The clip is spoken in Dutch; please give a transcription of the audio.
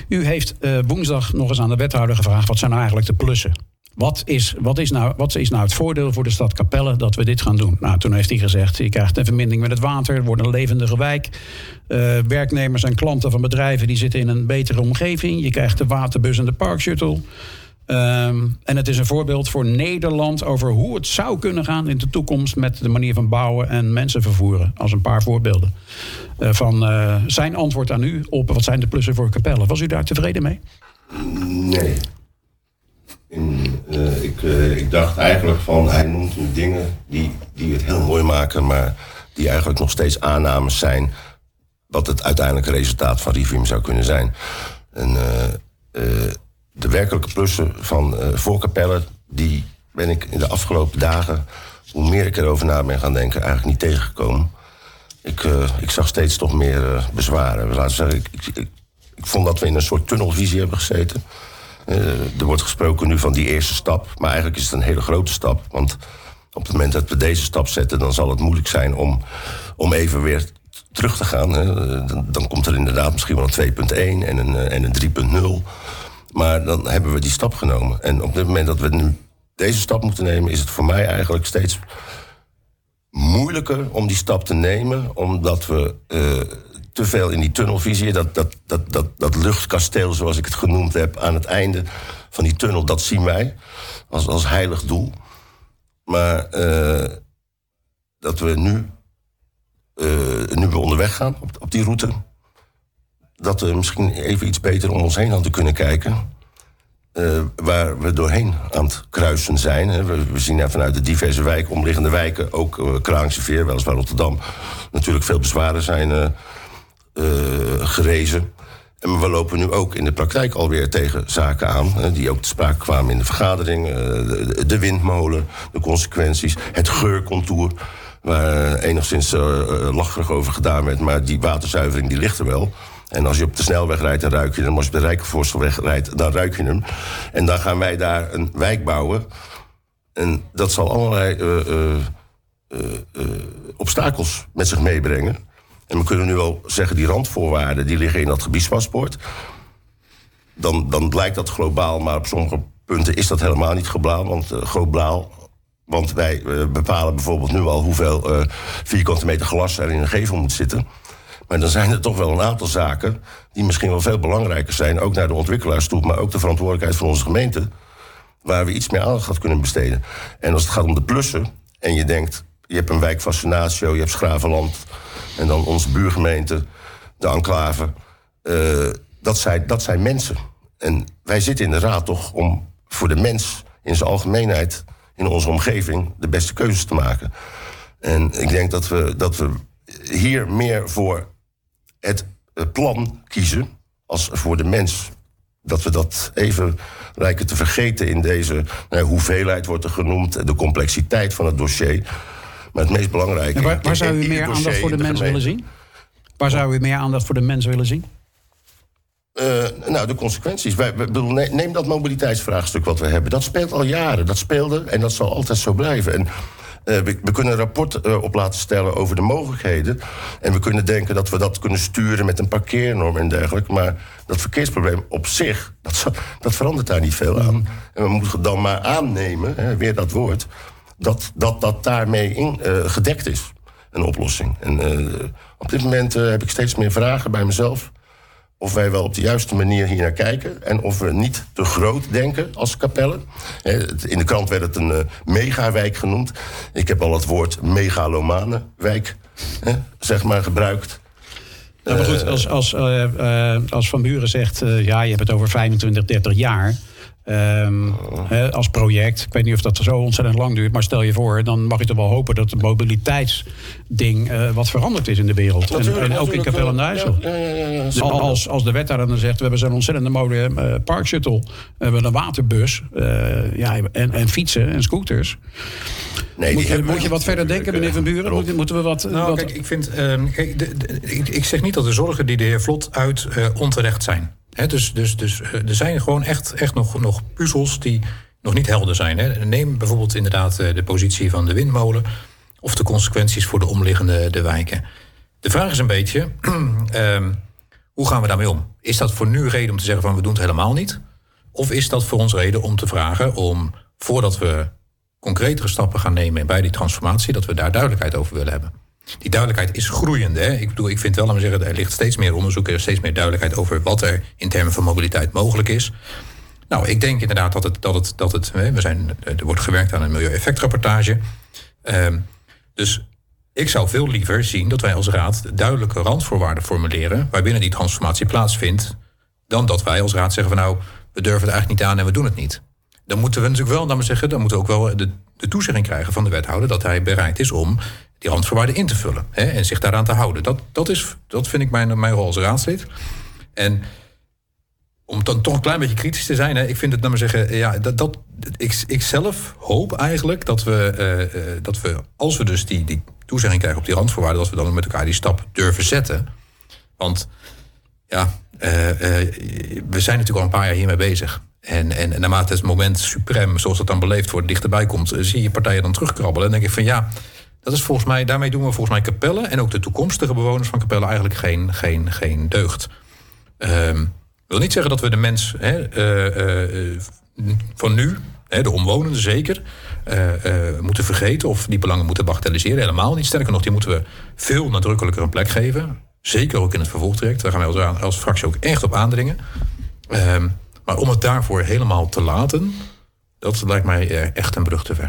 U heeft woensdag nog eens aan de wethouder gevraagd, wat zijn nou eigenlijk de plussen? Wat is nou het voordeel voor de stad Capelle dat we dit gaan doen? Nou, toen heeft hij gezegd, je krijgt een vermindering met het water, het wordt een levendige wijk. Werknemers en klanten van bedrijven die zitten in een betere omgeving. Je krijgt de waterbus en de parkshuttle. En het is een voorbeeld voor Nederland over hoe het zou kunnen gaan in de toekomst met de manier van bouwen en mensen vervoeren. Als een paar voorbeelden van zijn antwoord aan u op wat zijn de plussen voor Capelle. Was u daar tevreden mee? Nee. Ik dacht eigenlijk van, hij noemt nu dingen die het heel mooi maken, maar die eigenlijk nog steeds aannames zijn wat het uiteindelijke resultaat van Riviem zou kunnen zijn. En de werkelijke plussen voor Capelle, die ben ik in de afgelopen dagen, hoe meer ik erover na ben gaan denken, eigenlijk niet tegengekomen. Ik zag steeds toch meer bezwaren. Laten we zeggen, ik vond dat we in een soort tunnelvisie hebben gezeten. Er wordt gesproken nu van die eerste stap, maar eigenlijk is het een hele grote stap. Want op het moment dat we deze stap zetten, dan zal het moeilijk zijn om even weer terug te gaan. Dan komt er inderdaad misschien wel een 2.1 en een 3.0. Maar dan hebben we die stap genomen. En op het moment dat we nu deze stap moeten nemen, is het voor mij eigenlijk steeds moeilijker om die stap te nemen, omdat we te veel in die tunnelvisie, dat luchtkasteel zoals ik het genoemd heb aan het einde van die tunnel, dat zien wij als heilig doel. Maar dat we nu we onderweg gaan op die route, dat we misschien even iets beter om ons heen hadden kunnen kijken. Waar we doorheen aan het kruisen zijn. We zien vanuit de diverse wijken, omliggende wijken, ook Kralingse Veer, weliswaar Rotterdam, natuurlijk veel bezwaren zijn gerezen. En we lopen nu ook in de praktijk alweer tegen zaken aan, die ook te sprake kwamen in de vergadering. De windmolen, de consequenties, het geurcontour, waar enigszins lacherig over gedaan werd, maar die waterzuivering die ligt er wel. En als je op de snelweg rijdt, dan ruik je hem. Als je op de Rijkenvoorstelweg rijdt, dan ruik je hem. En dan gaan wij daar een wijk bouwen. En dat zal allerlei obstakels met zich meebrengen. En we kunnen nu wel zeggen, die randvoorwaarden die liggen in dat gebiedspaspoort. Dan lijkt dat globaal, maar op sommige punten is dat helemaal niet globaal. Want wij bepalen bijvoorbeeld nu al hoeveel vierkante meter glas er in een gevel moet zitten. Maar dan zijn er toch wel een aantal zaken die misschien wel veel belangrijker zijn, ook naar de ontwikkelaars toe, maar ook de verantwoordelijkheid van onze gemeente, waar we iets meer aandacht aan kunnen besteden. En als het gaat om de plussen, en je denkt, je hebt een wijk Fascinatio, je hebt Schravenland, en dan onze buurgemeente, de enclave, dat zijn mensen. En wij zitten in de raad toch om voor de mens in zijn algemeenheid in onze omgeving de beste keuzes te maken. En ik denk dat we hier meer voor het plan kiezen als voor de mens. Dat we dat even lijken te vergeten in deze hoeveelheid wordt er genoemd, de complexiteit van het dossier. Maar het meest belangrijke... En waar zou u meer aandacht voor de mens willen zien? Waar zou u meer aandacht voor de mens willen zien? De consequenties. Neem dat mobiliteitsvraagstuk wat we hebben. Dat speelt al jaren. Dat speelde en dat zal altijd zo blijven. En we kunnen een rapport op laten stellen over de mogelijkheden. En we kunnen denken dat we dat kunnen sturen met een parkeernorm en dergelijke. Maar dat verkeersprobleem op zich, dat verandert daar niet veel aan. En we moeten dan maar aannemen, weer dat woord, dat daarmee gedekt is. Een oplossing. En op dit moment heb ik steeds meer vragen bij mezelf. Of wij wel op de juiste manier hier naar kijken. En of we niet te groot denken als Capelle. In de krant werd het een megawijk genoemd. Ik heb al het woord megalomane wijk gebruikt. Nou, maar goed, als Van Buren zegt, je hebt het over 25, 30 jaar. Als project. Ik weet niet of dat zo ontzettend lang duurt, maar stel je voor, dan mag je toch wel hopen dat het mobiliteitsding wat veranderd is in de wereld. En ook in Capelle aan de IJssel. Ja. Als de wethouder dan zegt, we hebben zo'n ontzettende mooie parkshuttle, we hebben een waterbus, en fietsen en scooters. Nee, moet je wat verder denken, meneer Van Buren? Moeten we wat... Kijk, ik vind... ik zeg niet dat de zorgen die de heer Vlot uit onterecht zijn. Dus er zijn gewoon echt nog puzzels die nog niet helder zijn. Neem bijvoorbeeld inderdaad de positie van de windmolen of de consequenties voor de omliggende wijken. De vraag is een beetje, Hoe gaan we daarmee om? Is dat voor nu reden om te zeggen van we doen het helemaal niet? Of is dat voor ons reden om te vragen om, voordat we concretere stappen gaan nemen bij die transformatie, dat we daar duidelijkheid over willen hebben? Die duidelijkheid is groeiende. Hè? Ik vind wel, laat me zeggen, er ligt steeds meer onderzoek, er is steeds meer duidelijkheid over wat er in termen van mobiliteit mogelijk is. Nou, ik denk inderdaad er wordt gewerkt aan een milieueffectrapportage. Dus ik zou veel liever zien dat wij als raad duidelijke randvoorwaarden formuleren waarbinnen die transformatie plaatsvindt, dan dat wij als raad zeggen van nou, we durven het eigenlijk niet aan en we doen het niet. Dan moeten we natuurlijk wel, dan moeten we ook wel de toezegging krijgen van de wethouder dat hij bereid is om die randvoorwaarden in te vullen en zich daaraan te houden. Dat vind ik mijn rol als raadslid. En om dan toch een klein beetje kritisch te zijn, ik vind het, ik zelf hoop eigenlijk dat we als we dus die toezegging krijgen op die randvoorwaarden, dat we dan met elkaar die stap durven zetten. Want we zijn natuurlijk al een paar jaar hiermee bezig. En naarmate het moment suprem, zoals dat dan beleefd wordt, dichterbij komt, zie je partijen dan terugkrabbelen. En dan denk ik van dat is volgens mij, daarmee doen we volgens mij Capelle en ook de toekomstige bewoners van Capelle eigenlijk geen deugd. Ik wil niet zeggen dat we de mens van nu, de omwonenden zeker, moeten vergeten of die belangen moeten bagatelliseren. Helemaal niet. Sterker nog, die moeten we veel nadrukkelijker een plek geven. Zeker ook in het vervolgtraject. Daar gaan wij als fractie ook echt op aandringen. Maar om het daarvoor helemaal te laten, dat lijkt mij echt een brug te ver.